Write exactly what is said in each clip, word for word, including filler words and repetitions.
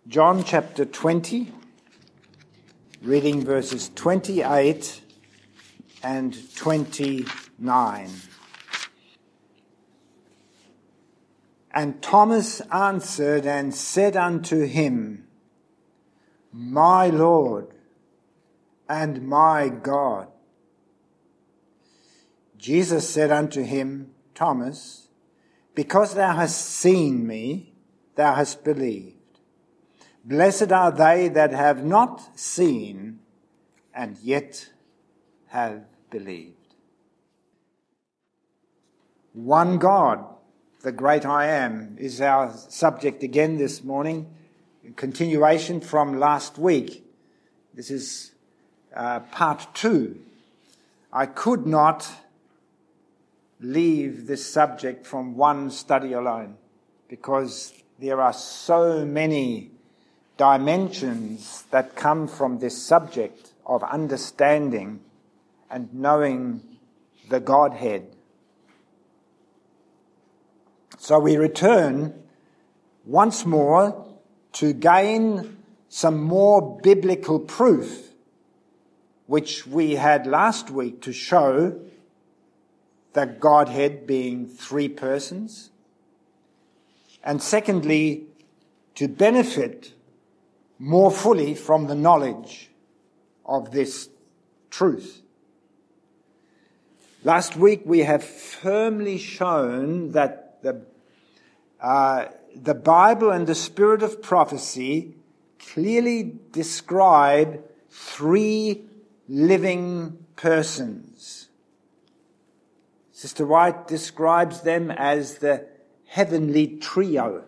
John chapter twenty, reading verses twenty-eight and twenty-nine. And Thomas answered and said unto him, My Lord and my God. Jesus said unto him, Thomas, because thou hast seen me, thou hast believed. Blessed are they that have not seen and yet have believed. One God, the great I Am, is our subject again this morning. In continuation from last week. This is uh, part two. I could not leave this subject from one study alone because there are so many dimensions that come from this subject of understanding and knowing the Godhead. So we return once more to gain some more biblical proof, which we had last week to show the Godhead being three persons. And secondly, to benefit more fully from the knowledge of this truth. Last week we have firmly shown that the uh, the Bible and the spirit of prophecy clearly describe three living persons. Sister White describes them as the heavenly trio.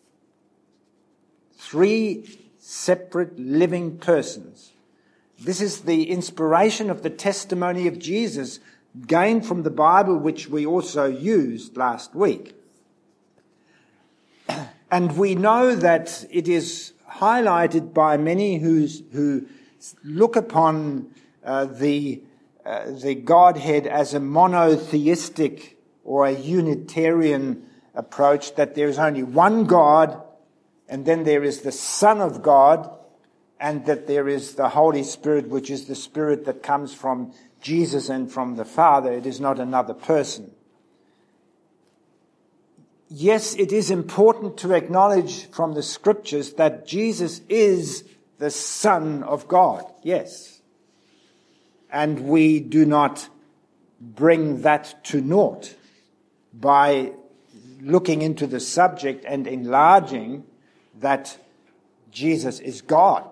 Three separate living persons. This is the inspiration of the testimony of Jesus gained from the Bible, which we also used last week. And we know that it is highlighted by many who's, who look upon uh, the, uh, the Godhead as a monotheistic or a Unitarian approach, that there is only one God, and then there is the Son of God, and that there is the Holy Spirit, which is the Spirit that comes from Jesus and from the Father. It is not another person. Yes, it is important to acknowledge from the Scriptures that Jesus is the Son of God. Yes. And we do not bring that to naught by looking into the subject and enlarging that Jesus is God.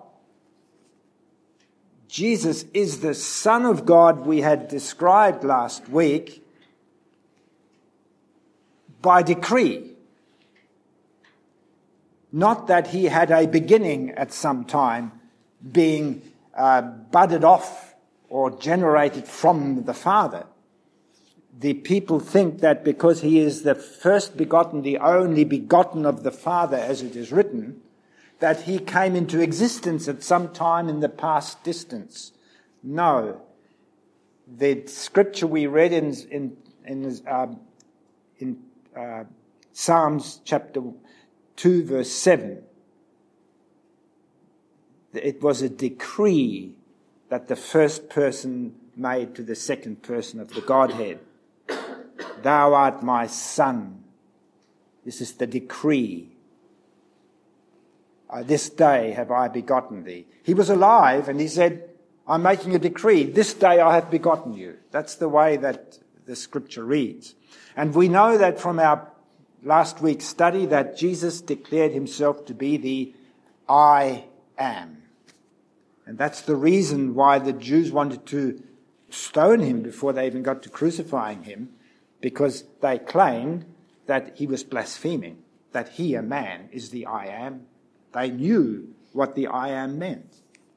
Jesus is the Son of God we had described last week by decree. Not that he had a beginning at some time being uh, budded off or generated from the Father. The people think that because he is the first begotten, the only begotten of the Father, as it is written, that he came into existence at some time in the past distance. No. The scripture we read in in in, uh, in uh, Psalms chapter two, verse seven, it was a decree that the first person made to the second person of the Godhead. Thou art my son. This is the decree. Uh, this day have I begotten thee. He was alive and he said, I'm making a decree. This day I have begotten you. That's the way that the scripture reads. And we know that from our last week's study that Jesus declared himself to be the I Am. And that's the reason why the Jews wanted to stone him before they even got to crucifying him, because they claimed that he was blaspheming, that he, a man, is the I Am. They knew what the I Am meant.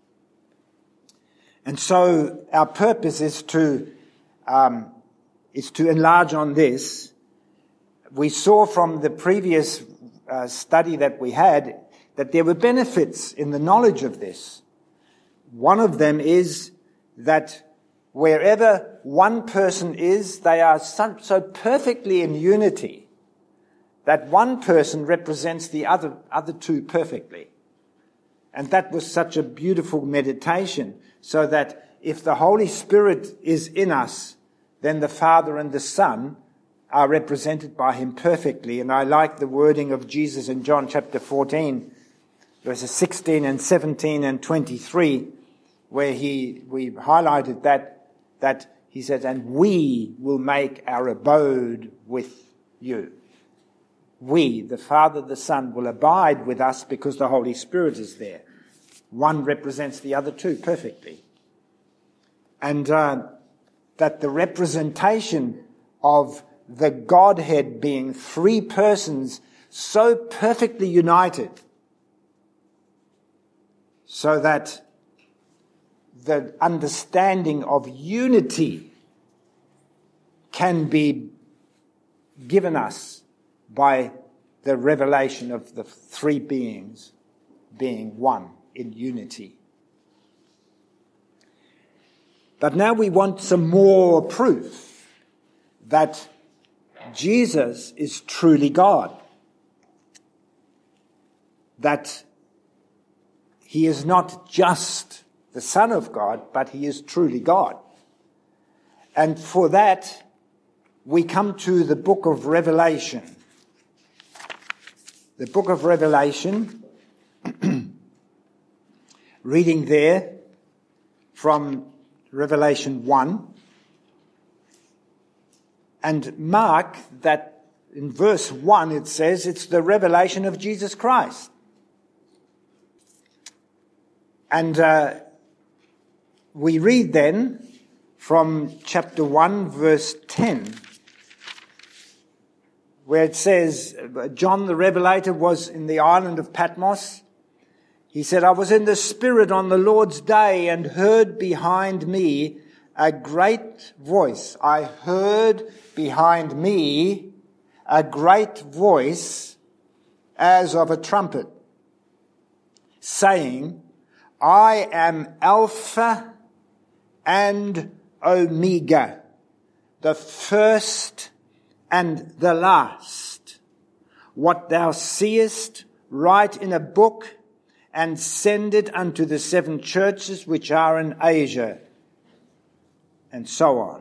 And so our purpose is to um, is to enlarge on this. We saw from the previous uh, study that we had that there were benefits in the knowledge of this. One of them is that wherever one person is, they are so, so perfectly in unity that one person represents the other, other two perfectly. And that was such a beautiful meditation, so that if the Holy Spirit is in us, then the Father and the Son are represented by him perfectly. And I like the wording of Jesus in John chapter fourteen, verses sixteen and seventeen and twenty-three, where he we highlighted that, that he said, and we will make our abode with you. We, the Father, the Son, will abide with us because the Holy Spirit is there. One represents the other two perfectly. And uh, that the representation of the Godhead being three persons so perfectly united, so that the understanding of unity can be given us by the revelation of the three beings being one in unity. But now we want some more proof that Jesus is truly God, that he is not just the Son of God, but he is truly God. And for that, we come to the book of Revelation. The book of Revelation, reading there from Revelation one, and mark that in verse one it says it's the revelation of Jesus Christ. And uh, we read then from chapter one, verse ten, where it says, John the Revelator was in the island of Patmos. He said, I was in the Spirit on the Lord's day and heard behind me a great voice. I heard behind me a great voice as of a trumpet, saying, I am Alpha and Omega, the first and the last. What thou seest, write in a book and send it unto the seven churches which are in Asia, and so on.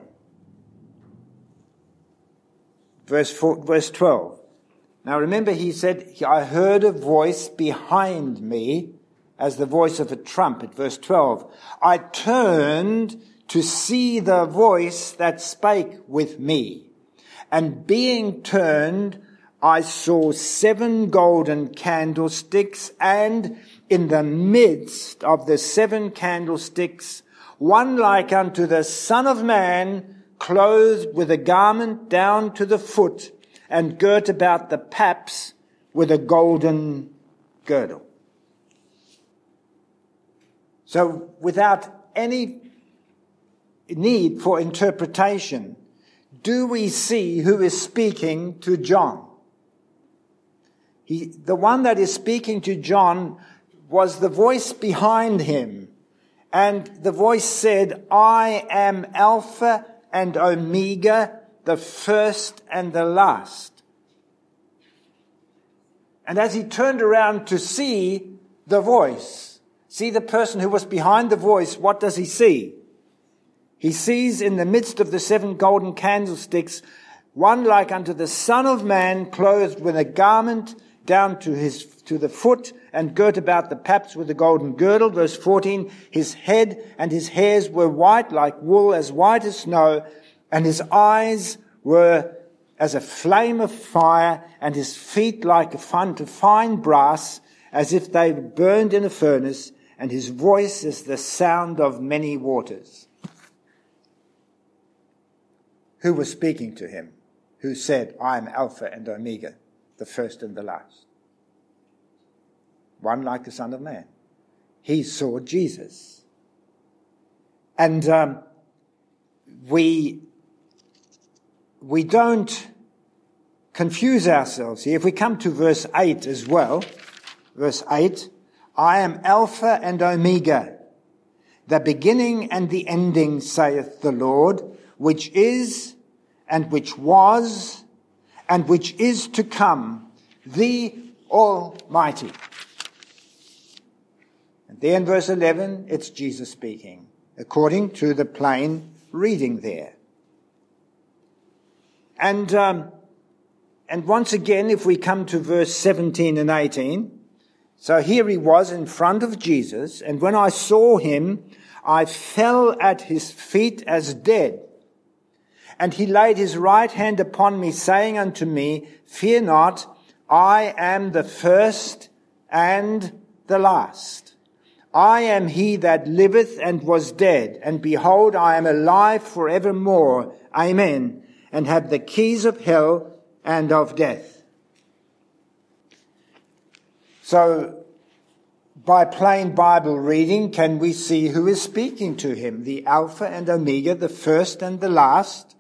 Verse four, verse twelve. Now remember, he said, I heard a voice behind me as the voice of a trumpet. Verse twelve. I turned to see the voice that spake with me. And being turned, I saw seven golden candlesticks, and in the midst of the seven candlesticks, one like unto the Son of Man, clothed with a garment down to the foot, and girt about the paps with a golden girdle. So without any need for interpretation, do we see who is speaking to John? He, the one that is speaking to John was the voice behind him. And the voice said, I am Alpha and Omega, the first and the last. And as he turned around to see the voice, see the person who was behind the voice, what does he see? He sees in the midst of the seven golden candlesticks, one like unto the Son of Man, clothed with a garment down to his to the foot, and girt about the paps with a golden girdle. Verse fourteen, his head and his hairs were white like wool, as white as snow, and his eyes were as a flame of fire, and his feet like a fun to fine brass, as if they burned in a furnace, and his voice is the sound of many waters. Who was speaking to him? Who said, I am Alpha and Omega, the first and the last? One like the Son of Man. He saw Jesus. And um, we, we don't confuse ourselves here. If we come to verse eight as well, verse eight, I am Alpha and Omega, the beginning and the ending, saith the Lord, which is, and which was, and which is to come, the Almighty. There in verse eleven, it's Jesus speaking, according to the plain reading there. And um, and once again, if we come to verse seventeen and eighteen, so here he was in front of Jesus, and when I saw him, I fell at his feet as dead. And he laid his right hand upon me, saying unto me, Fear not, I am the first and the last. I am he that liveth and was dead, and behold, I am alive for evermore. Amen. And have the keys of hell and of death. So, by plain Bible reading, can we see who is speaking to him? The Alpha and Omega, the first and the last.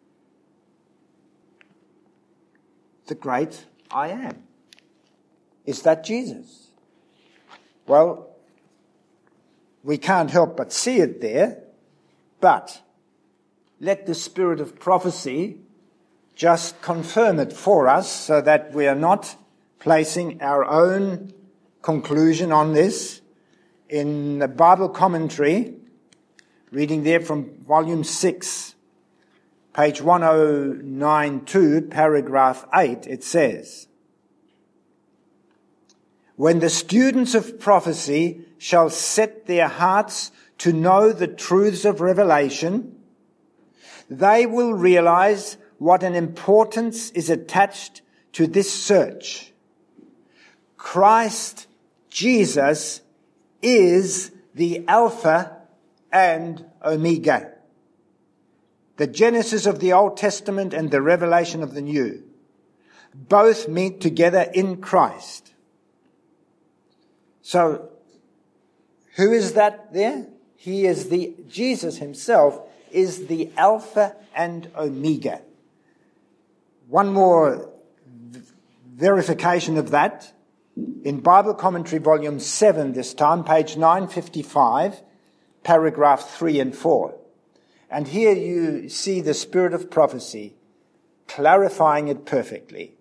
The great I am. Is that Jesus? Well, we can't help but see it there, but let the spirit of prophecy just confirm it for us so that we are not placing our own conclusion on this. In the Bible commentary, reading there from volume six, page one oh nine two, paragraph eight, it says, When the students of prophecy shall set their hearts to know the truths of revelation, they will realize what an importance is attached to this search. Christ Jesus is the Alpha and Omega, the Genesis of the Old Testament and the revelation of the New. Both meet together in Christ. So, who is that there? He is the, Jesus himself is the Alpha and Omega. One more verification of that. In Bible Commentary Volume seven this time, page nine fifty-five, paragraph three and four. And here you see the spirit of prophecy clarifying it perfectly.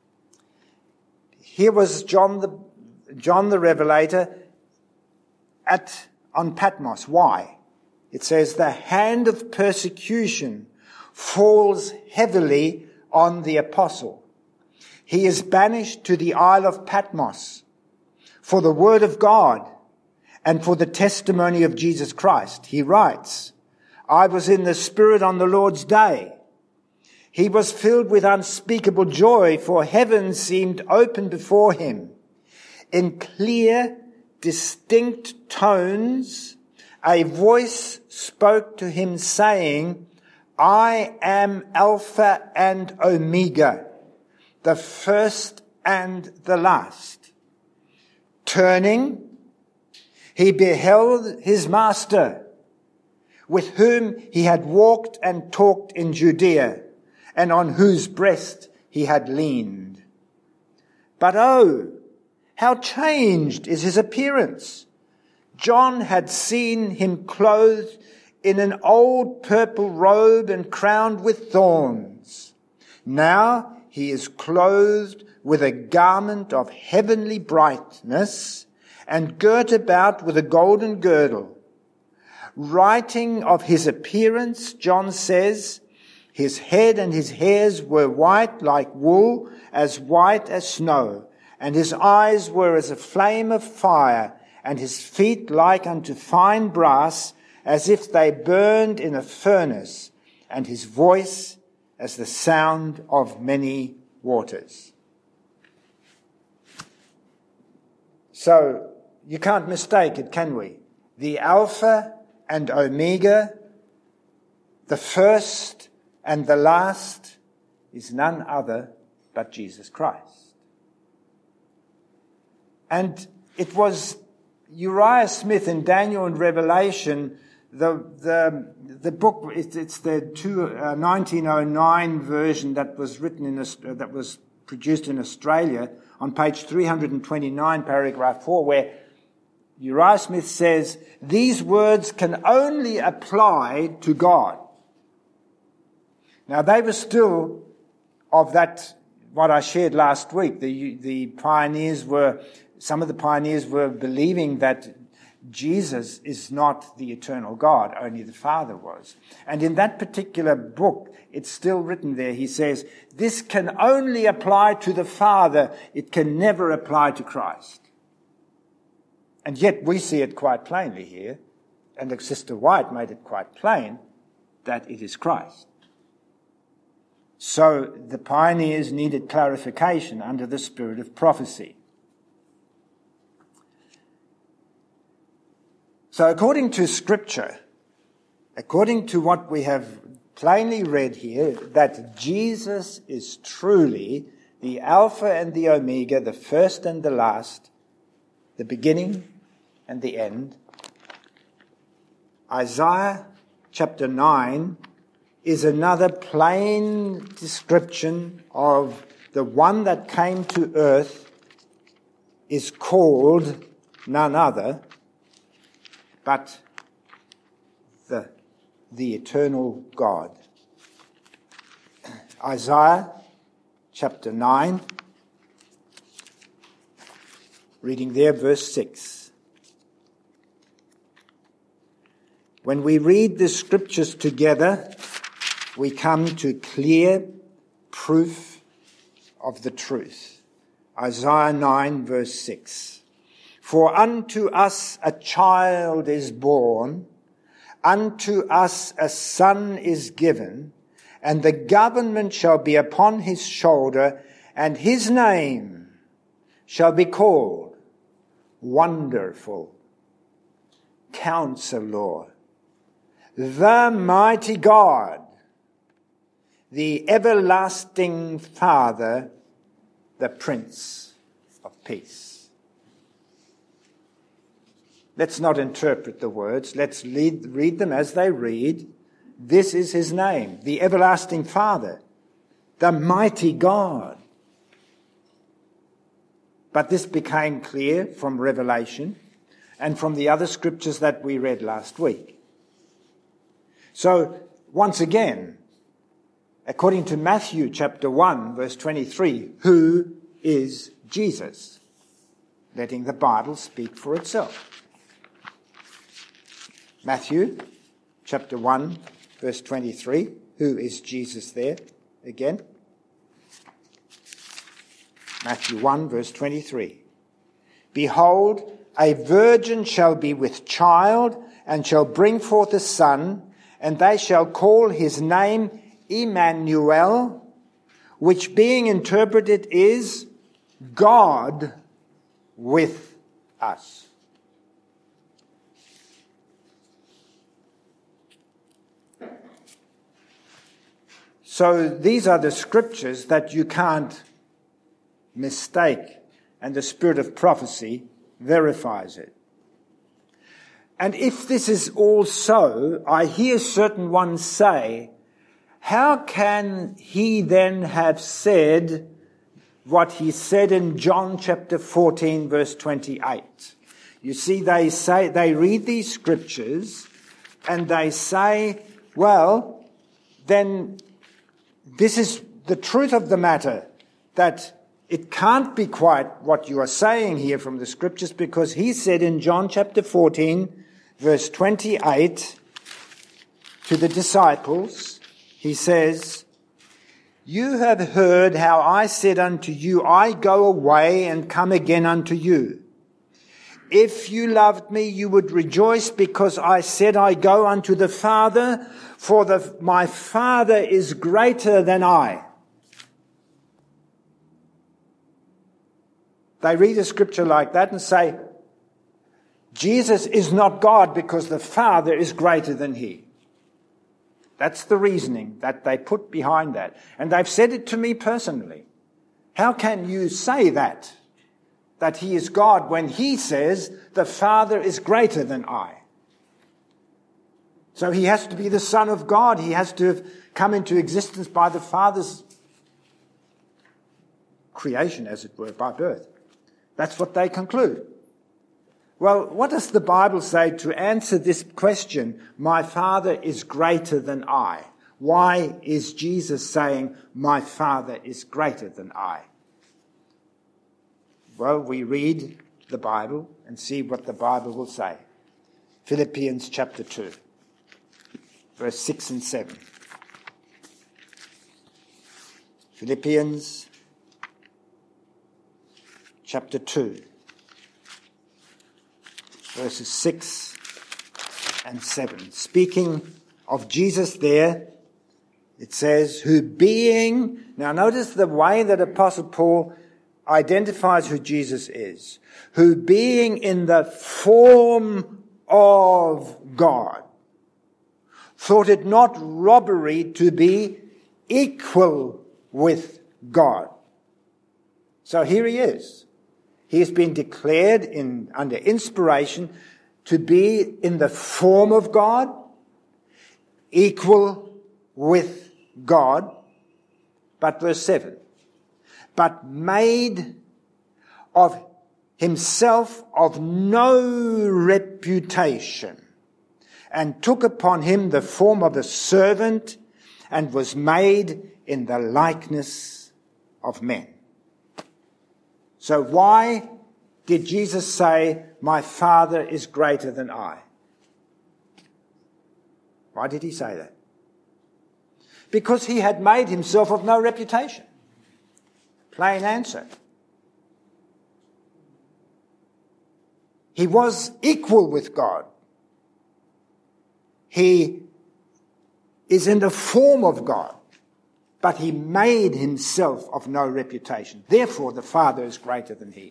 Here was John the, John the Revelator at, on Patmos. Why? It says the hand of persecution falls heavily on the apostle. He is banished to the Isle of Patmos for the word of God and for the testimony of Jesus Christ. He writes, I was in the Spirit on the Lord's day. He was filled with unspeakable joy, for heaven seemed open before him. In clear, distinct tones, a voice spoke to him saying, I am Alpha and Omega, the first and the last. Turning, he beheld his master, with whom he had walked and talked in Judea, and on whose breast he had leaned. But oh, how changed is his appearance! John had seen him clothed in an old purple robe and crowned with thorns. Now he is clothed with a garment of heavenly brightness and girt about with a golden girdle. Writing of his appearance, John says, his head and his hairs were white like wool, as white as snow, and his eyes were as a flame of fire, and his feet like unto fine brass, as if they burned in a furnace, and his voice as the sound of many waters. So, you can't mistake it, can we? The Alpha and Omega, the first and the last, is none other but Jesus Christ. And it was Uriah Smith in Daniel and Revelation, the the the book. It's, it's the two, uh, nineteen oh nine version that was written in uh, that was produced in Australia on page three twenty-nine, paragraph four, where Uriah Smith says these words can only apply to God. Now they were still of that what I shared last week. The the pioneers were. Some of the pioneers were believing that Jesus is not the eternal God, only the Father was. And in that particular book, it's still written there, he says, this can only apply to the Father, it can never apply to Christ. And yet we see it quite plainly here, and Sister White made it quite plain, that it is Christ. So the pioneers needed clarification under the spirit of prophecy. So according to Scripture, according to what we have plainly read here, that Jesus is truly the Alpha and the Omega, the first and the last, the beginning and the end. Isaiah chapter nine is another plain description of the one that came to earth is called none other but the, the eternal God. Isaiah chapter nine, reading there verse six. When we read the scriptures together, we come to clear proof of the truth. Isaiah nine verse six. For unto us a child is born, unto us a son is given, and the government shall be upon his shoulder, and his name shall be called Wonderful, Counselor, the Mighty God, the Everlasting Father, the Prince of Peace. Let's not interpret the words. Let's read, read them as they read. This is his name, the Everlasting Father, the Mighty God. But this became clear from Revelation and from the other scriptures that we read last week. So, once again, according to Matthew chapter one, verse twenty-three, who is Jesus? Letting the Bible speak for itself. Matthew chapter one, verse twenty-three. Who is Jesus there again? Matthew one, verse twenty-three. Behold, a virgin shall be with child, and shall bring forth a son, and they shall call his name Emmanuel, which being interpreted is God with us. So these are the scriptures that you can't mistake, and the spirit of prophecy verifies it. And if this is all so, I hear certain ones say, how can he then have said what he said in John chapter fourteen, verse twenty-eight? You see, they say, they read these scriptures and they say, well, then this is the truth of the matter, that it can't be quite what you are saying here from the scriptures, because he said in John chapter fourteen, verse twenty-eight, to the disciples, he says, you have heard how I said unto you, I go away and come again unto you. If you loved me, you would rejoice, because I said I go unto the Father, for the, my Father is greater than I. They read a scripture like that and say, Jesus is not God because the Father is greater than he. That's the reasoning that they put behind that. And they've said it to me personally. How can you say that? That he is God when he says the Father is greater than I. So he has to be the Son of God. He has to have come into existence by the Father's creation, as it were, by birth. That's what they conclude. Well, what does the Bible say to answer this question, my Father is greater than I? Why is Jesus saying, my Father is greater than I? Well, we read the Bible and see what the Bible will say. Philippians chapter two, verse six and seven. Philippians chapter two, verses six and seven. Speaking of Jesus there, it says, who being... Now notice the way that Apostle Paul identifies who Jesus is. Who being in the form of God, thought it not robbery to be equal with God. So here he is. He has been declared in under inspiration to be in the form of God, equal with God. But verse seven, but made of himself of no reputation, and took upon him the form of a servant, and was made in the likeness of men. So why did Jesus say, my Father is greater than I? Why did he say that? Because he had made himself of no reputation. Plain answer. He was equal with God. He is in the form of God, but he made himself of no reputation. Therefore, the Father is greater than he.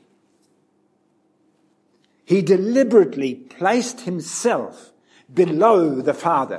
He deliberately placed himself below the Father,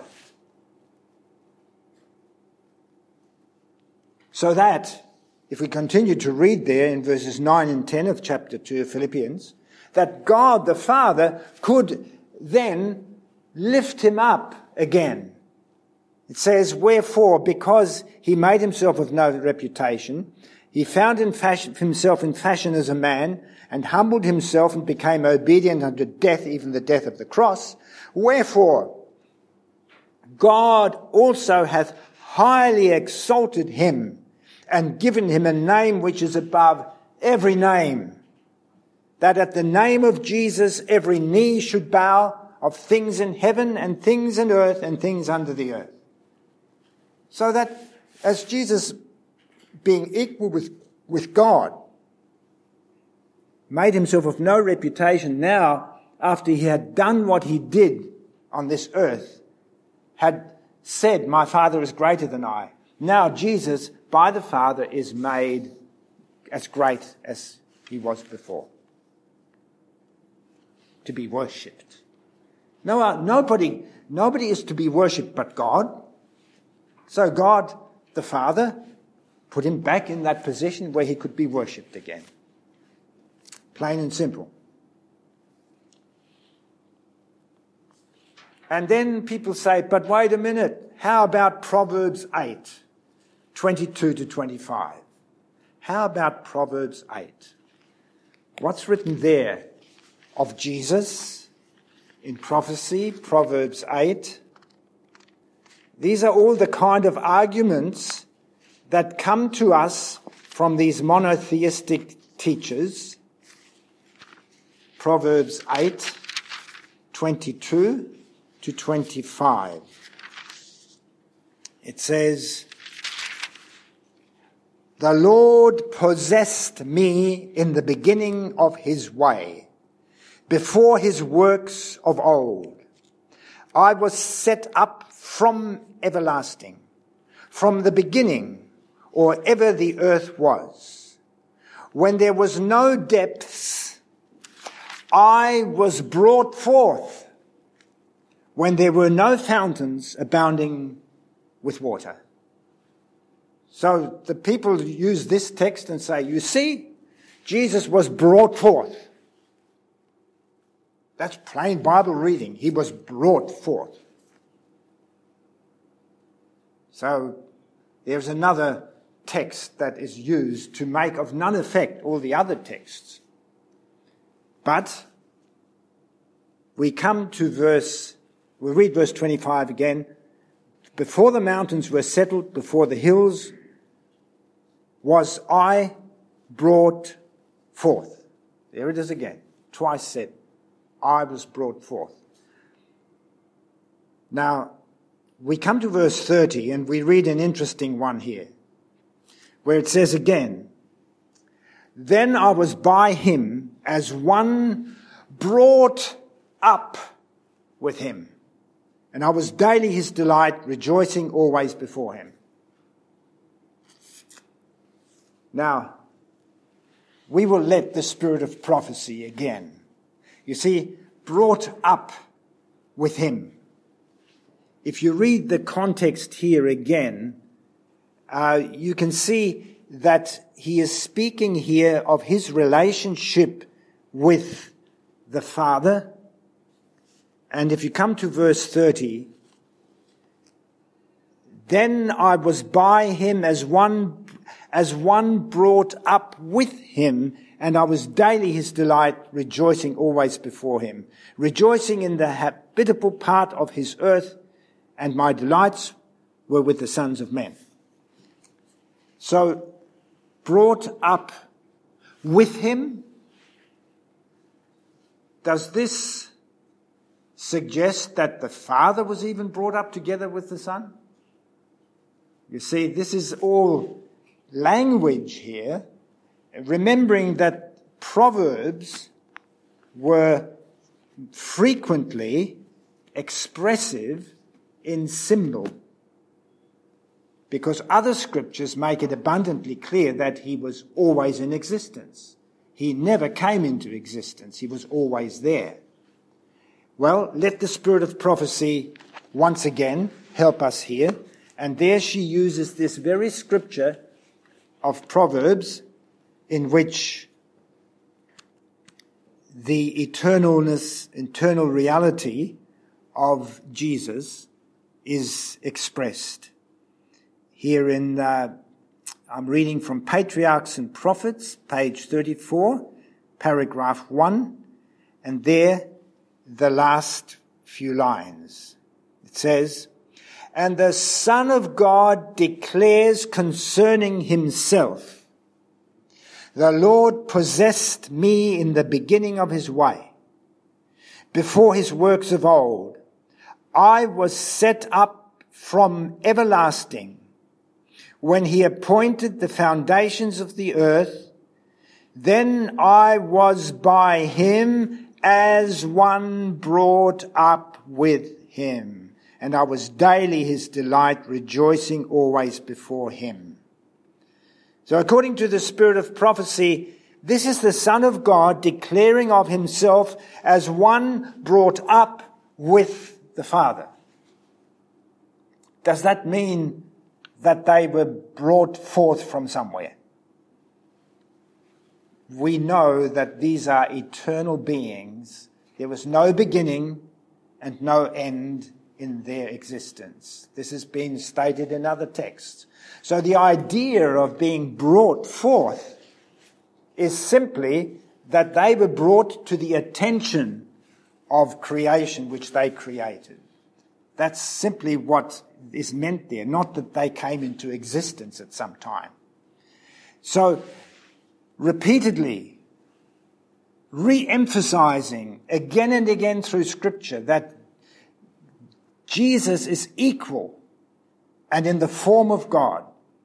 so that, if we continue to read there in verses nine and ten of chapter two of Philippians, that God the Father could then lift him up again. It says, wherefore, because he made himself of no reputation, he found in fashion, himself in fashion as a man, and humbled himself and became obedient unto death, even the death of the cross. Wherefore, God also hath highly exalted him, and given him a name which is above every name, that at the name of Jesus every knee should bow, of things in heaven and things in earth and things under the earth. So that as Jesus, being equal with, with God, made himself of no reputation, now, after he had done what he did on this earth, had said, my Father is greater than I. Now Jesus, by the Father, is made as great as he was before, to be worshipped. No, uh, nobody, nobody is to be worshipped but God. So God, the Father, put him back in that position where he could be worshipped again. Plain and simple. And then people say, but wait a minute, how about Proverbs eight, twenty-two to twenty-five? How about Proverbs eight? What's written there of Jesus in prophecy, Proverbs eight? These are all the kind of arguments that come to us from these monotheistic teachers. Proverbs eight, twenty-two to twenty-five. It says, the Lord possessed me in the beginning of his way, before his works of old. I was set up from everlasting, from the beginning, or ever the earth was. When there was no depths, I was brought forth. When there were no fountains abounding with water. So the people use this text and say, you see, Jesus was brought forth. That's plain Bible reading. He was brought forth. So there's another text that is used to make of none effect all the other texts. But we come to verse, we'll read verse twenty-five again. Before the mountains were settled, before the hills, was I brought forth. There it is again, twice said. I was brought forth. Now, we come to verse thirty and we read an interesting one here, where it says again, "Then I was by him as one brought up with him, and I was daily his delight, rejoicing always before him." Now, we will let the spirit of prophecy again. You see, brought up with him. If you read the context here again, uh, you can see that he is speaking here of his relationship with the Father. And if you come to verse thirty, "Then I was by him as one as one brought up with him, and I was daily his delight, rejoicing always before him, rejoicing in the habitable part of his earth, and my delights were with the sons of men." So, brought up with him. Does this suggest that the Father was even brought up together with the Son? You see, this is all language here, remembering that Proverbs were frequently expressive in symbol, because other scriptures make it abundantly clear that he was always in existence. He never came into existence. He was always there. Well, let the spirit of prophecy once again help us here. And there she uses this very scripture of Proverbs in which the eternalness, eternal reality of Jesus is expressed. Here in, uh, I'm reading from Patriarchs and Prophets, page thirty-four, paragraph one, and there the last few lines. It says, "And the Son of God declares concerning himself, the Lord possessed me in the beginning of his way, before his works of old. I was set up from everlasting, when he appointed the foundations of the earth. Then I was by him as one brought up with him, and I was daily his delight, rejoicing always before him." So according to the spirit of prophecy, this is the Son of God declaring of himself as one brought up with the Father. Does that mean that they were brought forth from somewhere? We know that these are eternal beings. There was no beginning and no end in their existence. This has been stated in other texts. So the idea of being brought forth is simply that they were brought to the attention of creation which they created. That's simply what is meant there, not that they came into existence at some time. So, repeatedly, re-emphasizing again and again through Scripture that Jesus is equal and in the form of God.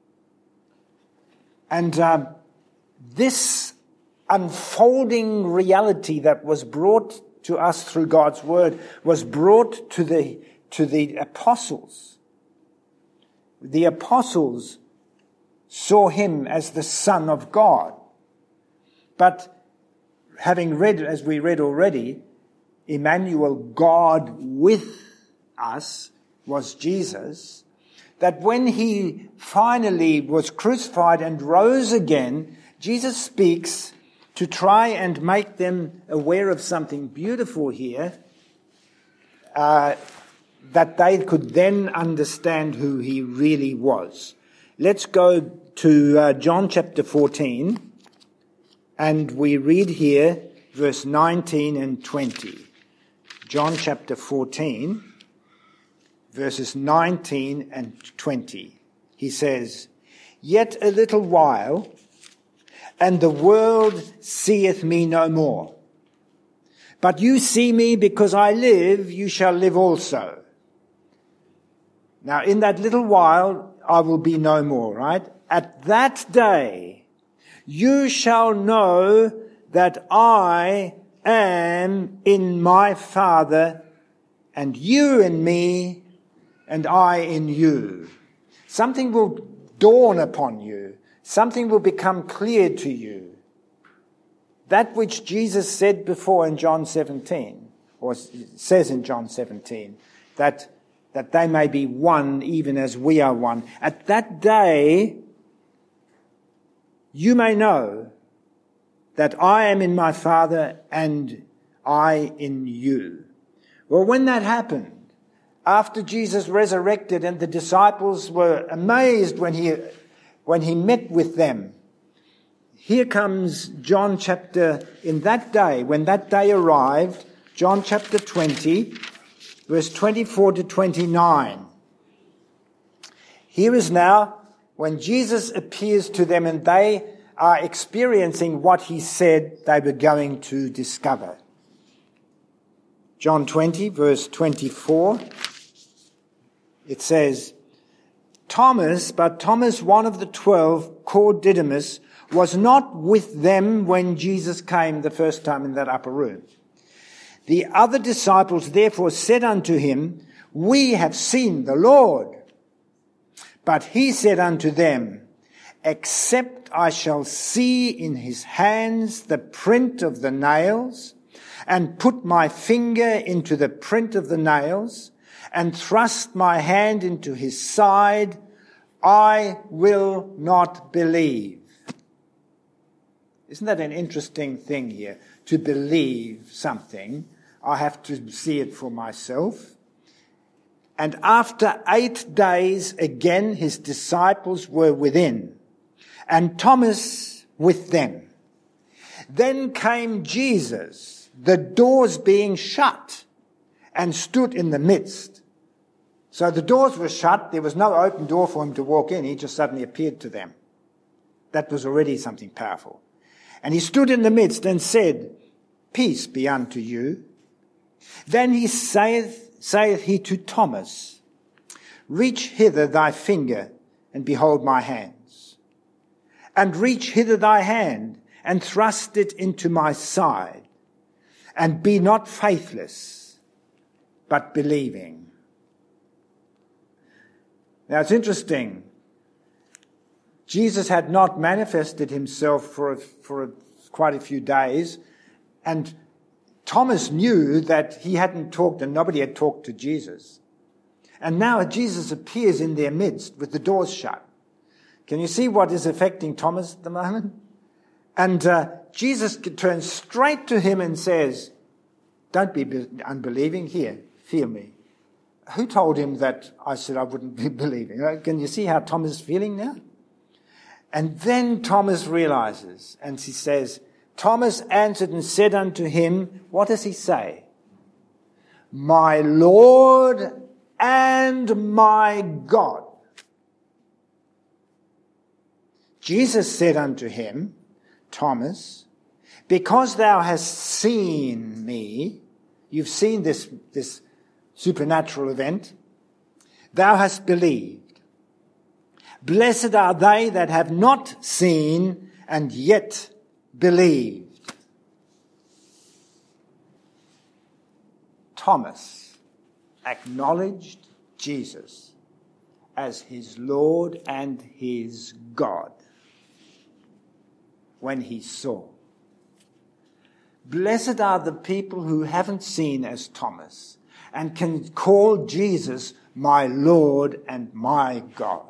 And um, this unfolding reality that was brought to us through God's Word was brought to the to the apostles. The apostles saw him as the Son of God. But having read, as we read already, Emmanuel, God with us, was Jesus, that when he finally was crucified and rose again, Jesus speaks to try and make them aware of something beautiful here, uh, that they could then understand who he really was. Let's go to uh, John chapter fourteen, and we read here verse nineteen and twenty. John chapter fourteen, verses nineteen and twenty. He says, "Yet a little while, and the world seeth me no more. But you see me, because I live, you shall live also. Now, in that little while, I will be no more, right? At that day, you shall know that I am in my Father, and you in me, and I in you. Something will dawn upon you. Something will become clear to you. That which Jesus said before in John seventeen, or says in John seventeen, that, that they may be one even as we are one. At that day, you may know that I am in my Father and I in you. Well, when that happened, after Jesus resurrected and the disciples were amazed when he, when he met with them, here comes John chapter, in that day, when that day arrived, John chapter twenty, verse twenty-four to twenty-nine. Here is now when Jesus appears to them and they are experiencing what he said they were going to discover. John twenty, verse twenty-four, it says, Thomas, but Thomas, one of the twelve, called Didymus, was not with them when Jesus came the first time in that upper room. The other disciples therefore said unto him, We have seen the Lord. But he said unto them, Except I shall see in his hands the print of the nails, and put my finger into the print of the nails, and thrust my hand into his side, I will not believe. Isn't that an interesting thing here? To believe something, I have to see it for myself. And after eight days, again, his disciples were within, and Thomas with them. Then came Jesus, the doors being shut, and stood in the midst. So the doors were shut. There was no open door for him to walk in. He just suddenly appeared to them. That was already something powerful. And he stood in the midst and said, Peace be unto you. Then he saith, saith he to Thomas, Reach hither thy finger, and behold my hands. And reach hither thy hand, and thrust it into my side. And be not faithless, but believing. Now it's interesting. Jesus had not manifested himself for, a, for a, quite a few days, and Thomas knew that he hadn't talked and nobody had talked to Jesus. And now Jesus appears in their midst with the doors shut. Can you see what is affecting Thomas at the moment? And uh, Jesus turns straight to him and says, Don't be unbelieving. Here, feel me. Who told him that I said I wouldn't be believing? Can you see how Thomas is feeling now? And then Thomas realizes, and he says, Thomas answered and said unto him, what does he say? My Lord and my God. Jesus said unto him, Thomas, because thou hast seen me, you've seen this, this supernatural event, thou hast believed. Blessed are they that have not seen and yet believed. Thomas acknowledged Jesus as his Lord and his God when he saw. Blessed are the people who haven't seen as Thomas and can call Jesus my Lord and my God.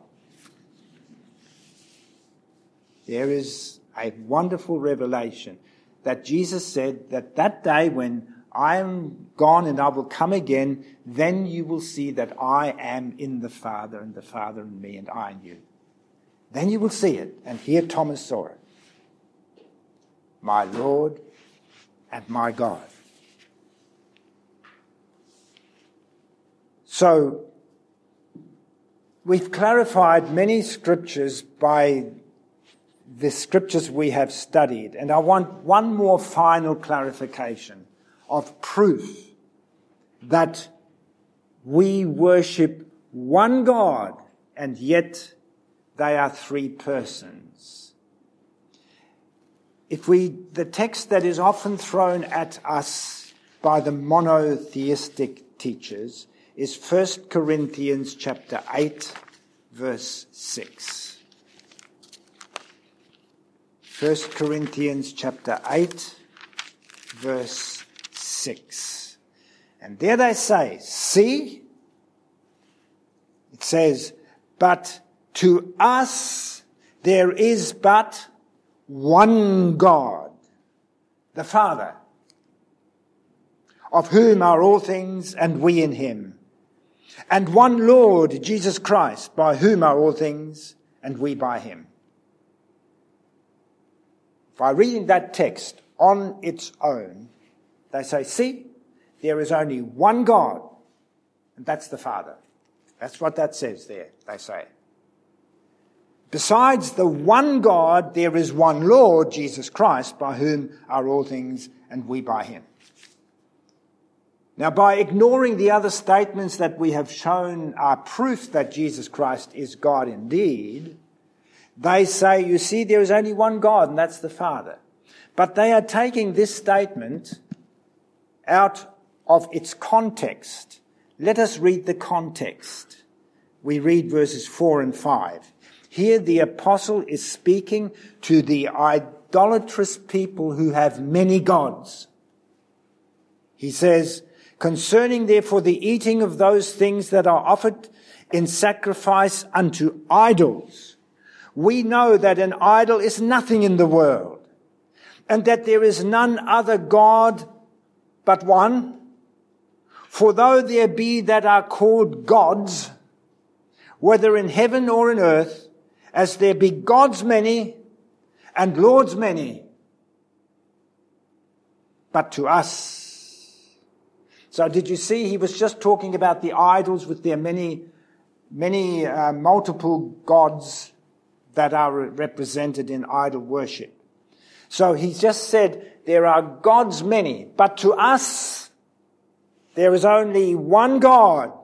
There is a wonderful revelation that Jesus said that that day when I am gone and I will come again, then you will see that I am in the Father and the Father in me and I in you. Then you will see it. And here Thomas saw it. My Lord and my God. So, we've clarified many scriptures by the scriptures we have studied. And I want one more final clarification of proof that we worship one God, and yet they are three persons. If we, the text that is often thrown at us by the monotheistic teachers is First Corinthians chapter eight, verse six. First Corinthians chapter eight, verse six. And there they say, see, it says, but to us there is but one God, the Father, of whom are all things, and we in him, and one Lord, Jesus Christ, by whom are all things, and we by him. By reading that text on its own, they say, see, there is only one God, and that's the Father. That's what that says there, they say. Besides the one God, there is one Lord, Jesus Christ, by whom are all things, and we by him. Now, by ignoring the other statements that we have shown are proof that Jesus Christ is God indeed, they say, you see, there is only one God, and that's the Father. But they are taking this statement out of its context. Let us read the context. We read verses four and five. Here the apostle is speaking to the idolatrous people who have many gods. He says, concerning therefore the eating of those things that are offered in sacrifice unto idols, we know that an idol is nothing in the world, and that there is none other God but one. For though there be that are called gods, whether in heaven or in earth, as there be gods many and lords many, but to us. So did you see he was just talking about the idols with their many, many uh, multiple gods that are represented in idol worship. So he just said there are gods many, but to us there is only one God.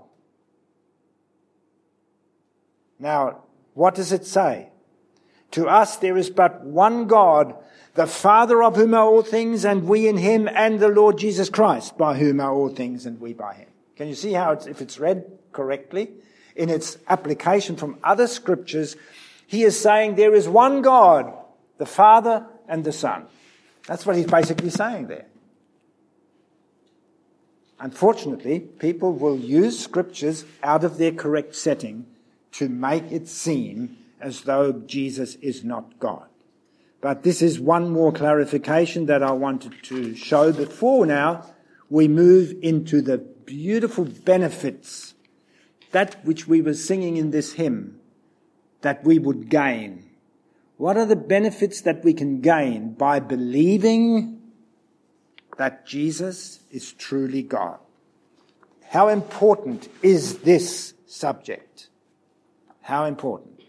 Now, what does it say? To us there is but one God, the Father of whom are all things, and we in him, and the Lord Jesus Christ, by whom are all things, and we by him. Can you see how, it's, if it's read correctly, in its application from other scriptures, he is saying there is one God, the Father and the Son. That's what he's basically saying there. Unfortunately, people will use scriptures out of their correct setting to make it seem as though Jesus is not God. But this is one more clarification that I wanted to show before now we move into the beautiful benefits, that which we were singing in this hymn, that we would gain. What are the benefits that we can gain by believing that Jesus is truly God? How important is this subject? How important?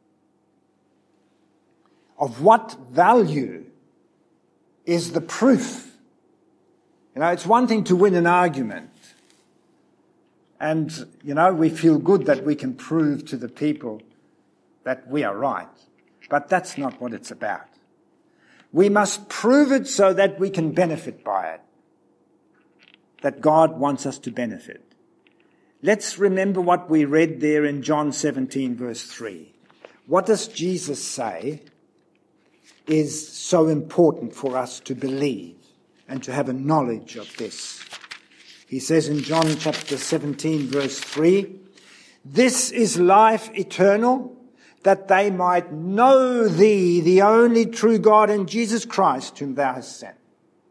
Of what value is the proof? You know, it's one thing to win an argument. And, you know, we feel good that we can prove to the people that we are right. But that's not what it's about. We must prove it so that we can benefit by it. That God wants us to benefit. Let's remember what we read there in John seventeen, verse three. What does Jesus say is so important for us to believe and to have a knowledge of this? He says in John chapter seventeen, verse three, this is life eternal, that they might know thee, the only true God, and Jesus Christ, whom thou hast sent.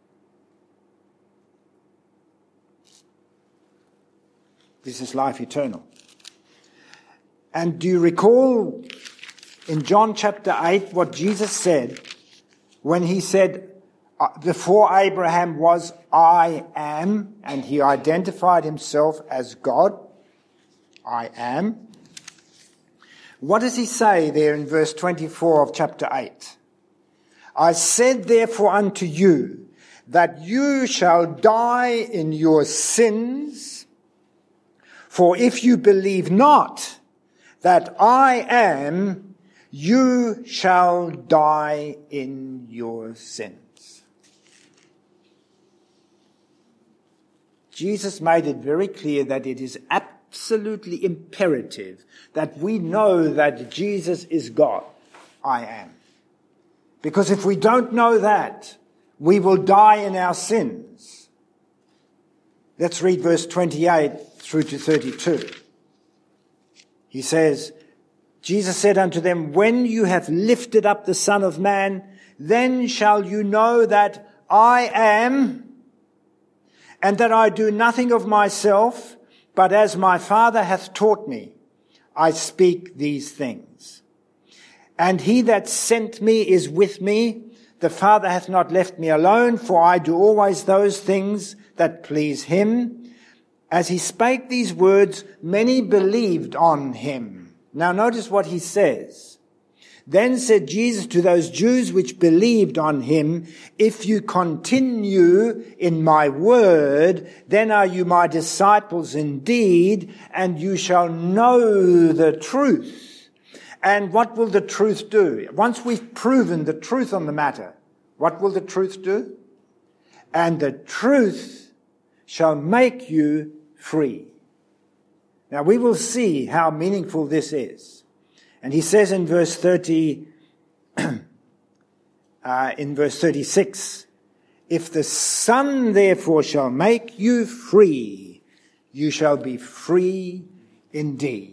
This is life eternal. And do you recall in John chapter eight what Jesus said when he said, before Abraham was, I am, and he identified himself as God? I am. What does he say there in verse twenty-four of chapter eight? I said therefore unto you that you shall die in your sins, For if you believe not that I am, you shall die in your sins. Jesus made it very clear that it is absolutely imperative that we know that Jesus is God. I am. Because if we don't know that, we will die in our sins. Let's read verse twenty-eight through to thirty-two. He says, Jesus said unto them, when you have lifted up the Son of Man, then shall you know that I am, and that I do nothing of myself, but as my Father hath taught me, I speak these things. And he that sent me is with me. The Father hath not left me alone, for I do always those things that please him. As he spake these words, many believed on him. Now notice what he says. Then said Jesus to those Jews which believed on him, if you continue in my word, then are you my disciples indeed, and you shall know the truth. And what will the truth do? Once we've proven the truth on the matter, what will the truth do? And the truth shall make you free. Now we will see how meaningful this is. And he says in verse thirty, uh, in verse thirty-six, if the Son therefore shall make you free, you shall be free indeed.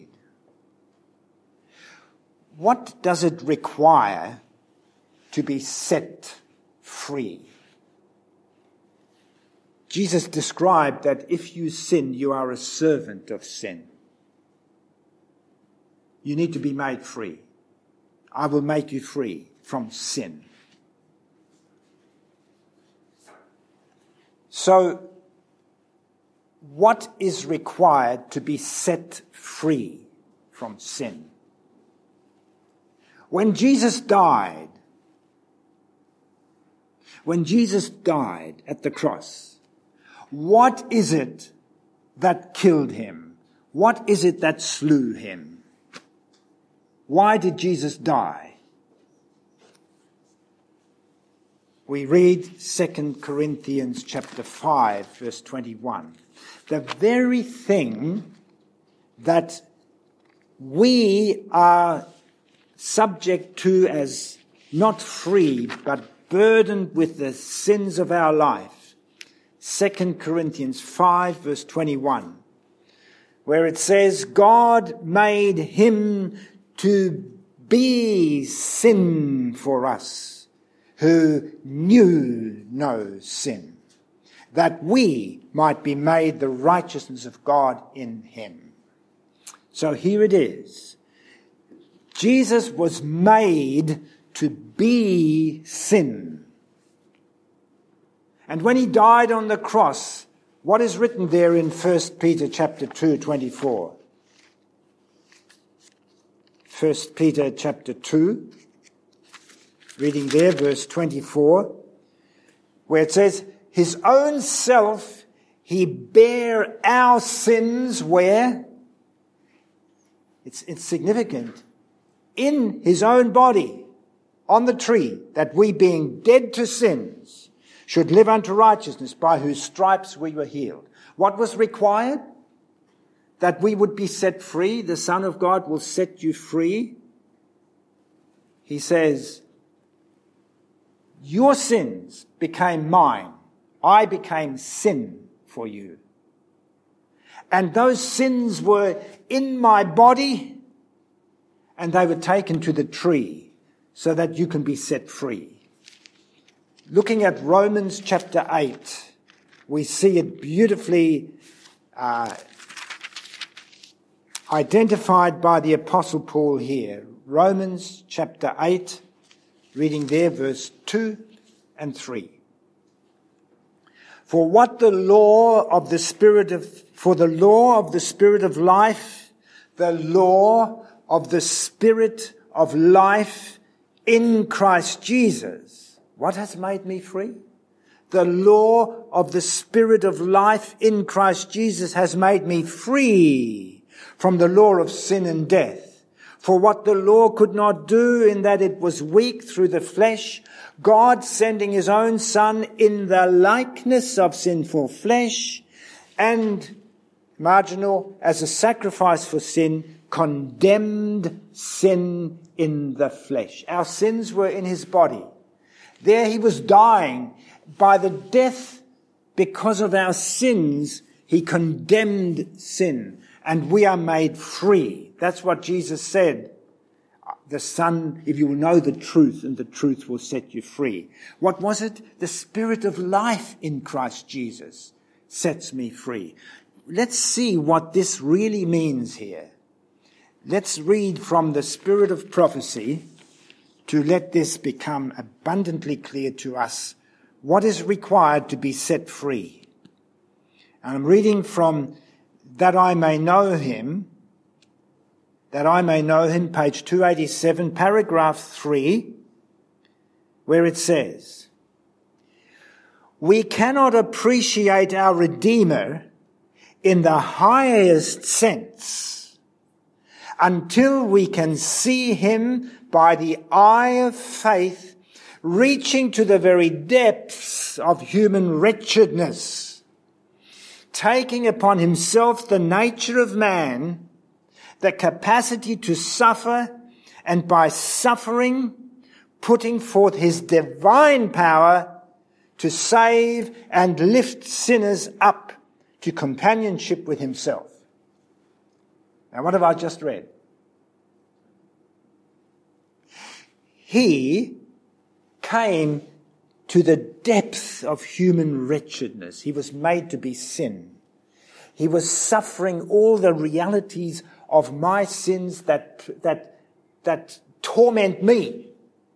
What does it require to be set free? Jesus described that if you sin, you are a servant of sin. You need to be made free. I will make you free from sin. So, what is required to be set free from sin? When Jesus died, when Jesus died at the cross, what is it that killed him? What is it that slew him? Why did Jesus die? We read Second Corinthians chapter five, verse twenty-one. The very thing that we are subject to as not free, but burdened with the sins of our life. Second Corinthians five, verse twenty-one, where it says, God made him to be sin for us, who knew no sin, that we might be made the righteousness of God in him. So here it is. Jesus was made to be sin. And when he died on the cross, what is written there in First Peter chapter two, twenty-four? First Peter chapter two, reading there, verse twenty-four, where it says, his own self he bare our sins where? It's, it's significant. In his own body, on the tree, that we being dead to sins, should live unto righteousness, by whose stripes we were healed. What was required? That we would be set free. The Son of God will set you free. He says, your sins became mine. I became sin for you. And those sins were in my body, and they were taken to the tree so that you can be set free. Looking at Romans chapter eight, we see it beautifully uh, identified by the Apostle Paul here. Romans chapter eight, reading there verse two and three. For what the law of the Spirit of, for the law of the Spirit of life, the law of the Spirit of life in Christ Jesus. What has made me free? the law of the Spirit of life in Christ Jesus has made me free from the law of sin and death. For what the law could not do, in that it was weak through the flesh, God sending his own Son in the likeness of sinful flesh and, marginal, as a sacrifice for sin, condemned sin in the flesh. Our sins were in his body. There he was dying. By the death, because of our sins, he condemned sin, and we are made free. That's what Jesus said. The Son, if you will know the truth, and the truth will set you free. What was it? The Spirit of life in Christ Jesus sets me free. Let's see what this really means here. Let's read from the Spirit of prophecy to let this become abundantly clear to us what is required to be set free. And I'm reading from That I May Know Him, That I May Know Him, page two eighty-seven, paragraph three, where it says, "We cannot appreciate our Redeemer in the highest sense until we can see him by the eye of faith, reaching to the very depths of human wretchedness, taking upon himself the nature of man, the capacity to suffer, and by suffering, putting forth his divine power to save and lift sinners up to companionship with himself." Now, what have I just read? He came to the depth of human wretchedness. He was made to be sin. He was suffering all the realities of my sins that, that, that torment me.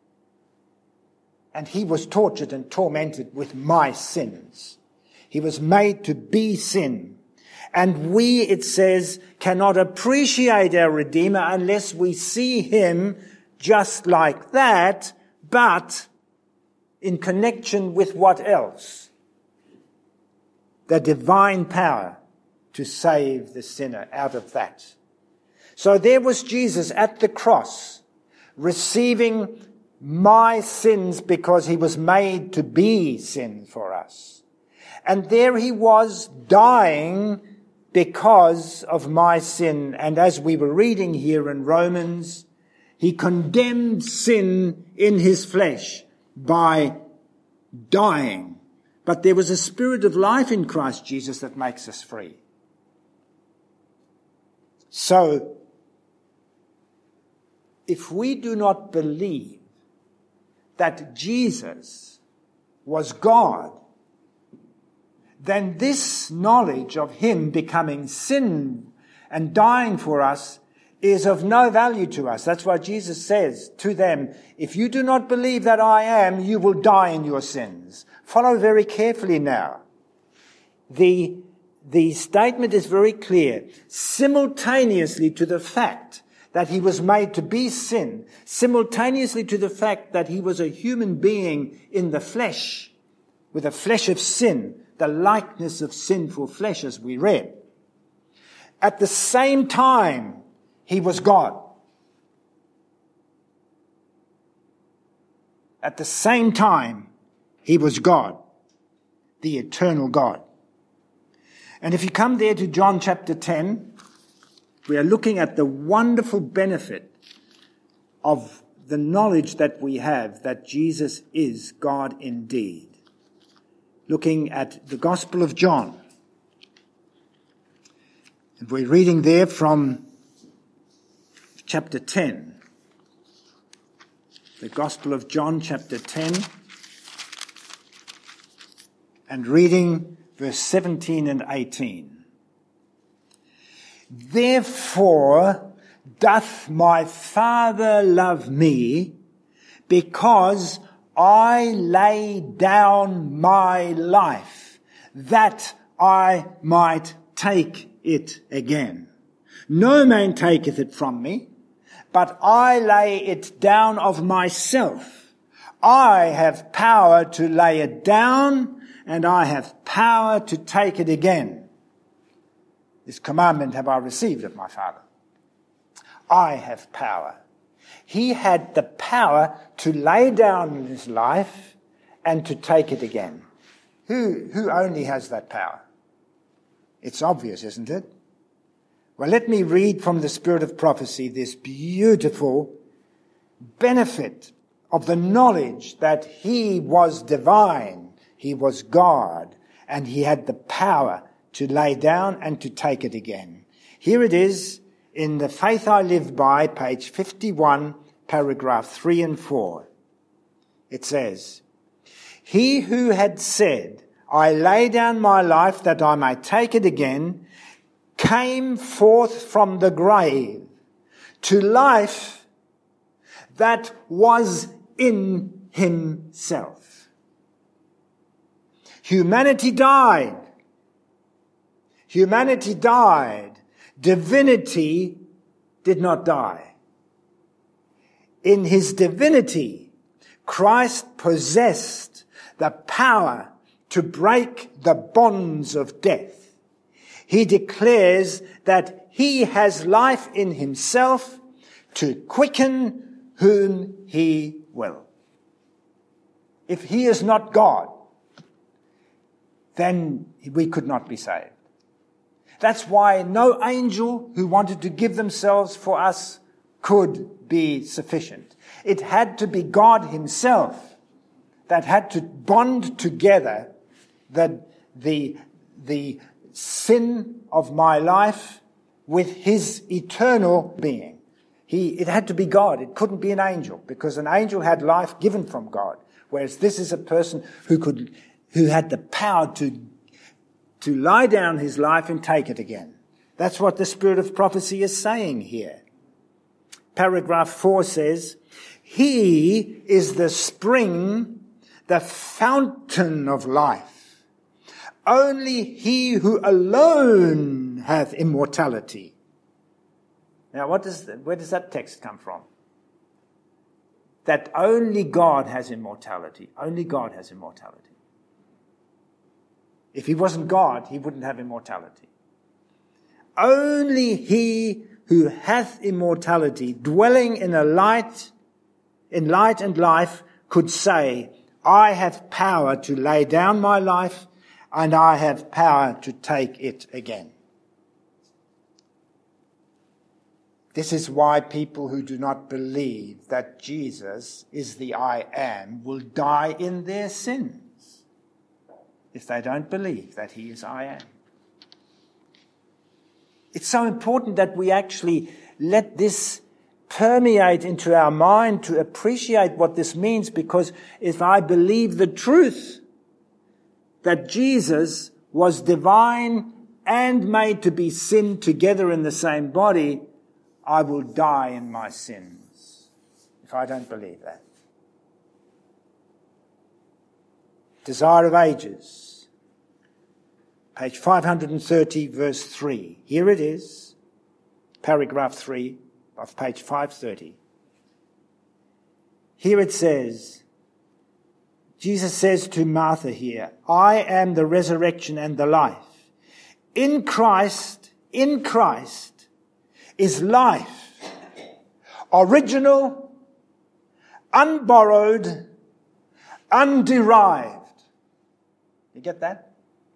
And he was tortured and tormented with my sins. He was made to be sin. And we, it says, cannot appreciate our Redeemer unless we see him just like that, but in connection with what else? The divine power to save the sinner out of that. So there was Jesus at the cross, receiving my sins because he was made to be sin for us. And there he was dying because of my sin. And as we were reading here in Romans, he condemned sin in his flesh by dying. But there was a spirit of life in Christ Jesus that makes us free. So, if we do not believe that Jesus was God, then this knowledge of him becoming sin and dying for us is of no value to us. That's why Jesus says to them, if you do not believe that I am, you will die in your sins. Follow very carefully now. The, the statement is very clear. Simultaneously to the fact that he was made to be sin, simultaneously to the fact that he was a human being in the flesh, with a flesh of sin, the likeness of sinful flesh, as we read. At the same time, he was God. At the same time, he was God, the eternal God. And if you come there to John chapter ten, we are looking at the wonderful benefit of the knowledge that we have that Jesus is God indeed. Looking at the Gospel of John. And we're reading there from chapter ten. The Gospel of John, chapter ten. And reading verse seventeen and eighteen. Therefore doth my Father love me, because I lay down my life, that I might take it again. No man taketh it from me, but I lay it down of myself. I have power to lay it down, and I have power to take it again. This commandment have I received of my Father. I have power. He had the power to lay down his life and to take it again. Who, who only has that power? It's obvious, isn't it? Well, let me read from the Spirit of Prophecy this beautiful benefit of the knowledge that he was divine, he was God, and he had the power to lay down and to take it again. Here it is in The Faith I Live By, page fifty-one, paragraph three and four. It says, "He who had said, 'I lay down my life that I may take it again,' came forth from the grave to life that was in himself." Humanity died. Humanity died. Divinity did not die. In his divinity, Christ possessed the power to break the bonds of death. He declares that he has life in himself to quicken whom he will. If he is not God, then we could not be saved. That's why no angel who wanted to give themselves for us could be sufficient. It had to be God himself that had to bond together the, the, the sin of my life with his eternal being. He, it had to be God. It couldn't be an angel, because an angel had life given from God, whereas this is a person who could, who had the power to to lie down his life and take it again. That's what the Spirit of Prophecy is saying here. Paragraph four says, "He is the spring, the fountain of life. Only he who alone hath immortality." Now, what does where does that text come from? That only God has immortality. Only God has immortality. If he wasn't God, he wouldn't have immortality. Only he who hath immortality, dwelling in a light, in light and life, could say, "I have power to lay down my life, and I have power to take it again." This is why people who do not believe that Jesus is the I Am will die in their sins, if they don't believe that he is I Am. It's so important that we actually let this permeate into our mind to appreciate what this means, because if I believe the truth that Jesus was divine and made to be sin together in the same body, I will die in my sins if I don't believe that. Desire of Ages, page five hundred thirty, verse three. Here it is, paragraph three of page five thirty. Here it says, Jesus says to Martha here, "I am the resurrection and the life." In Christ, in Christ is life, original, unborrowed, underived. You get that?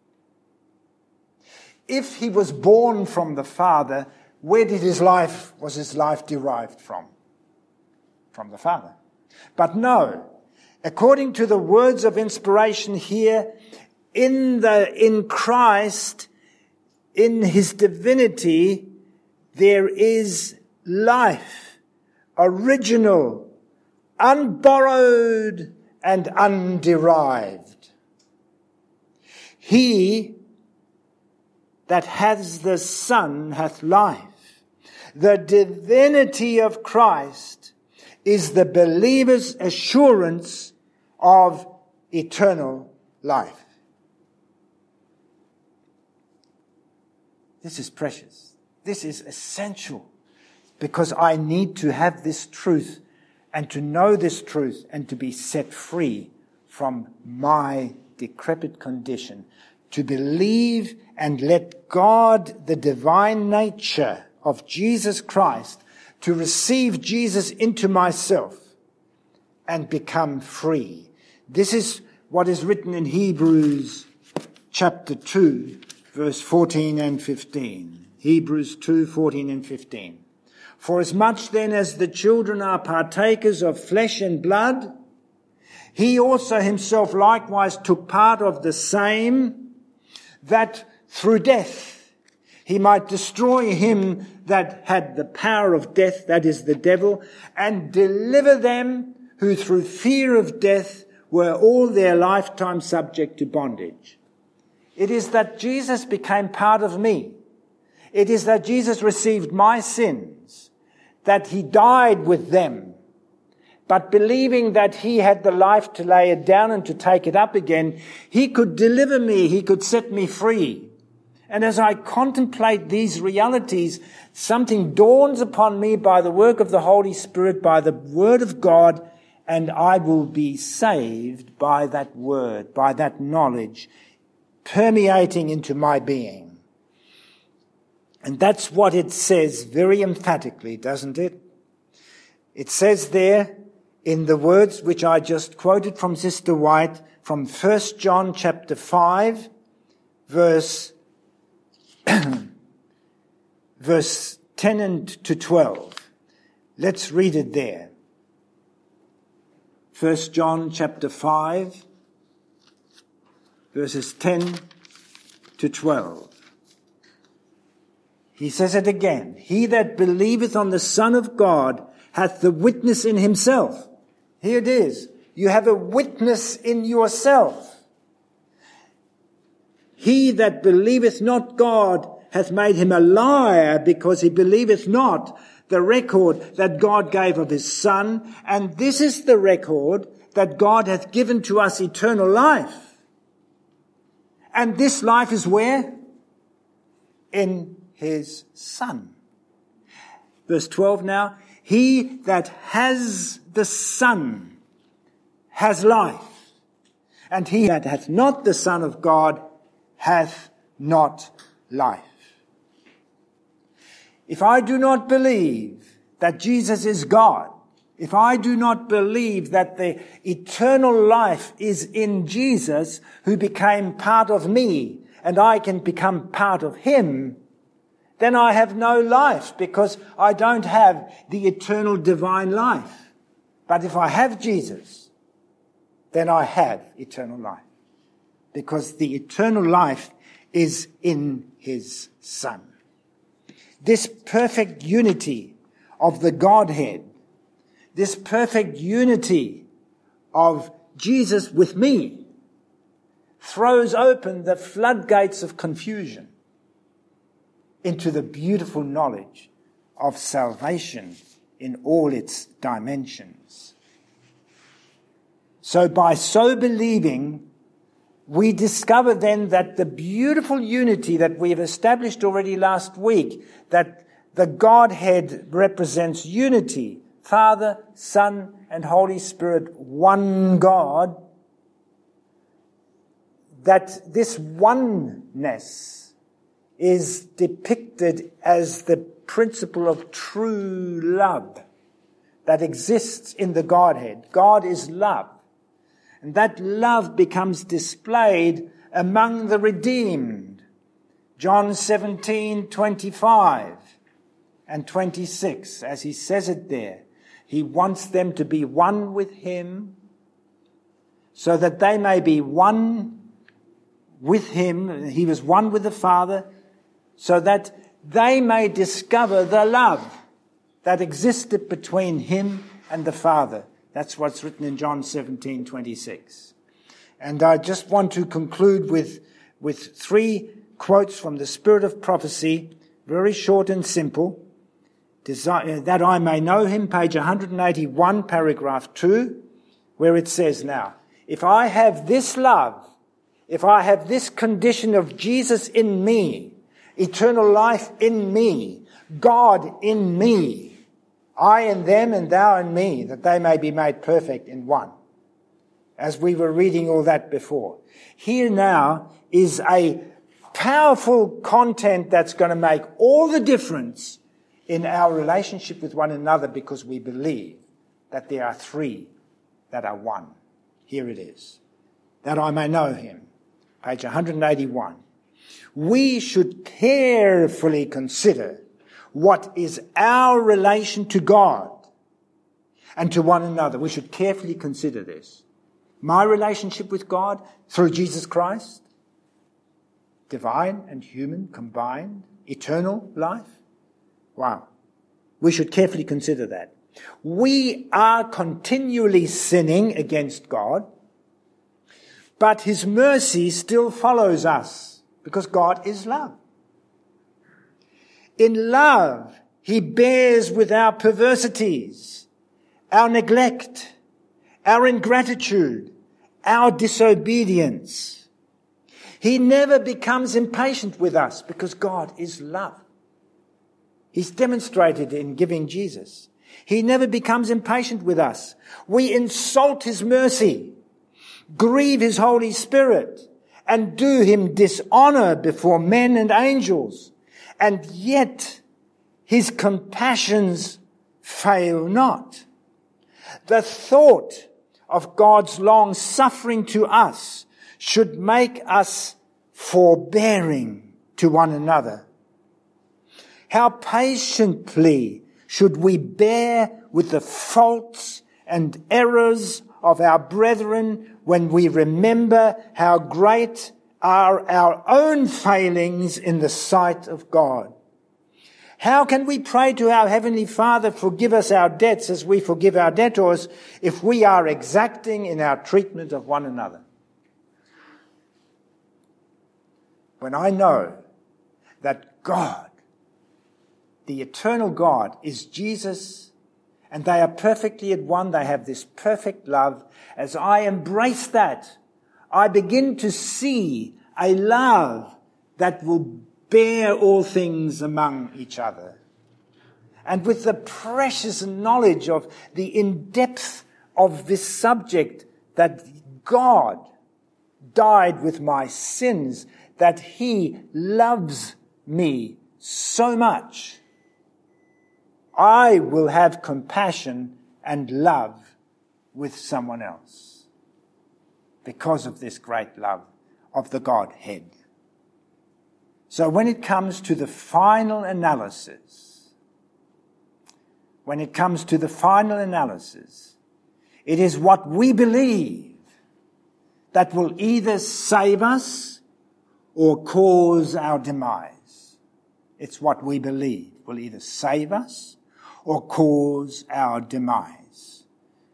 If he was born from the Father, where did his life, was his life derived from? From the Father. But no, according to the words of inspiration here, in the, in Christ, in his divinity, there is life, original, unborrowed, and underived. He that has the Son hath life. The divinity of Christ is the believer's assurance of eternal life. This is precious. This is essential, because I need to have this truth and to know this truth and to be set free from my decrepit condition, to believe and let God, the divine nature of Jesus Christ, to receive Jesus into myself and become free. This is what is written in Hebrews chapter two, verse fourteen and fifteen. Hebrews two, fourteen and fifteen. For as much then as the children are partakers of flesh and blood, he also himself likewise took part of the same, that through death he might destroy him that had the power of death, that is the devil, and deliver them who through fear of death were all their lifetime subject to bondage. It is that Jesus became part of me. It is that Jesus received my sins, that he died with them. But believing that he had the life to lay it down and to take it up again, he could deliver me, he could set me free. And as I contemplate these realities, something dawns upon me by the work of the Holy Spirit, by the word of God, and I will be saved by that word, by that knowledge, permeating into my being. And that's what it says very emphatically, doesn't it? It says there in the words which I just quoted from Sister White, from First John chapter five, verse, verse ten and to twelve. Let's read it there. First John chapter five, verses ten to twelve. He says it again. He that believeth on the Son of God hath the witness in himself. Here it is. You have a witness in yourself. He that believeth not God hath made him a liar, because he believeth not the record that God gave of his Son. And this is the record, that God hath given to us eternal life. And this life is where? In his Son. Verse twelve now. He that has the Son has life, and he that hath not the Son of God hath not life. If I do not believe that Jesus is God, if I do not believe that the eternal life is in Jesus, who became part of me, and I can become part of him, then I have no life, because I don't have the eternal divine life. But if I have Jesus, then I have eternal life, because the eternal life is in his Son. This perfect unity of the Godhead, this perfect unity of Jesus with me, throws open the floodgates of confusion into the beautiful knowledge of salvation in all its dimensions. So by so believing, we discover then that the beautiful unity that we have established already last week, that the Godhead represents unity, Father, Son, and Holy Spirit, one God, that this oneness is depicted as the principle of true love that exists in the Godhead. God is love. And that love becomes displayed among the redeemed. John seventeen, twenty-five and twenty-six, as he says it there. He wants them to be one with him, so that they may be one with him. He was one with the Father, so that they may discover the love that existed between him and the Father. That's what's written in John seventeen, twenty-six. And I just want to conclude with, with three quotes from the Spirit of Prophecy, very short and simple. Desire, that I may know him, page one eighty-one, paragraph two, where it says now, if I have this love, if I have this condition of Jesus in me, eternal life in me, God in me, I in them and thou in me, that they may be made perfect in one, as we were reading all that before. Here now is a powerful content that's going to make all the difference in our relationship with one another, because we believe that there are three that are one. Here it is. That I may know him. Page one eighty-one. We should carefully consider what is our relation to God and to one another. We should carefully consider this. My relationship with God through Jesus Christ, divine and human combined, eternal life. Wow. We should carefully consider that. We are continually sinning against God, but his mercy still follows us because God is love. In love, he bears with our perversities, our neglect, our ingratitude, our disobedience. He never becomes impatient with us because God is love. He's demonstrated in giving Jesus. He never becomes impatient with us. We insult his mercy, grieve his Holy Spirit, and do him dishonor before men and angels. And yet his compassions fail not. The thought of God's long suffering to us should make us forbearing to one another. How patiently should we bear with the faults and errors of our brethren when we remember how great are our own failings in the sight of God. How can we pray to our Heavenly Father, forgive us our debts as we forgive our debtors, if we are exacting in our treatment of one another? When I know that God, the eternal God, is Jesus, and they are perfectly at one, they have this perfect love, as I embrace that, I begin to see a love that will bear all things among each other. And with the precious knowledge of the in-depth of this subject, that God died with my sins, that he loves me so much, I will have compassion and love with someone else because of this great love of the Godhead. So when it comes to the final analysis, when it comes to the final analysis, it is what we believe that will either save us or cause our demise. It's what we believe will either save us or cause our demise.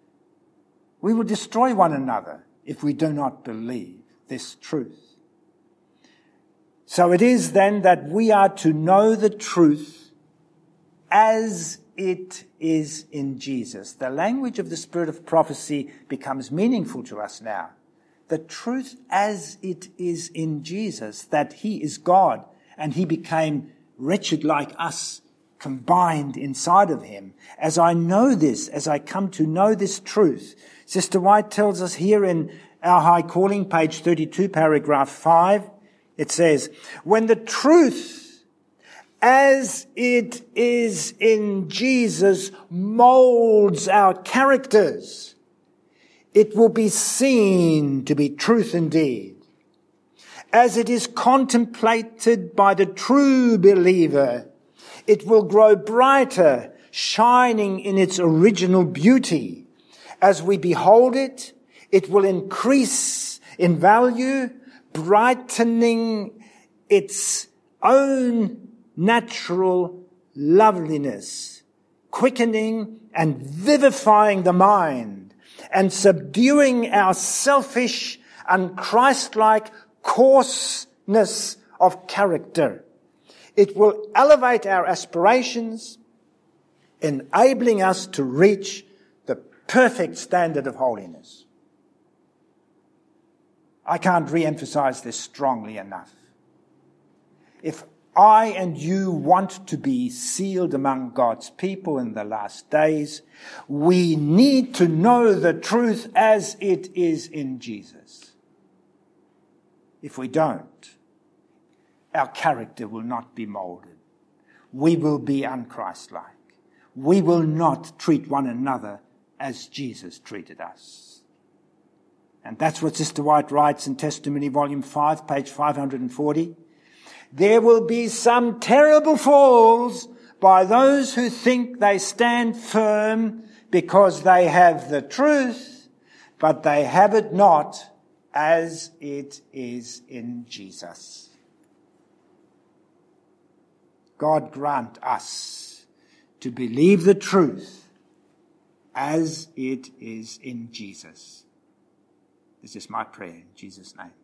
We will destroy one another if we do not believe this truth. So it is then that we are to know the truth as it is in Jesus. The language of the spirit of prophecy becomes meaningful to us now. The truth as it is in Jesus, that he is God and he became wretched like us, combined inside of him. As I know this, as I come to know this truth, Sister White tells us here in our High Calling, page thirty-two, paragraph five, it says, when the truth as it is in Jesus molds our characters, it will be seen to be truth indeed. As it is contemplated by the true believer, it will grow brighter, shining in its original beauty. As we behold it, it will increase in value, brightening its own natural loveliness, quickening and vivifying the mind, and subduing our selfish and Christ-like coarseness of character. It will elevate our aspirations, enabling us to reach the perfect standard of holiness. I can't re-emphasize this strongly enough. If I and you want to be sealed among God's people in the last days, we need to know the truth as it is in Jesus. If we don't, our character will not be molded. We will be unchristlike. We will not treat one another as Jesus treated us. And that's what Sister White writes in Testimony Volume five, page five hundred forty. There will be some terrible falls by those who think they stand firm because they have the truth, but they have it not as it is in Jesus. God grant us to believe the truth as it is in Jesus. This is my prayer in Jesus' name.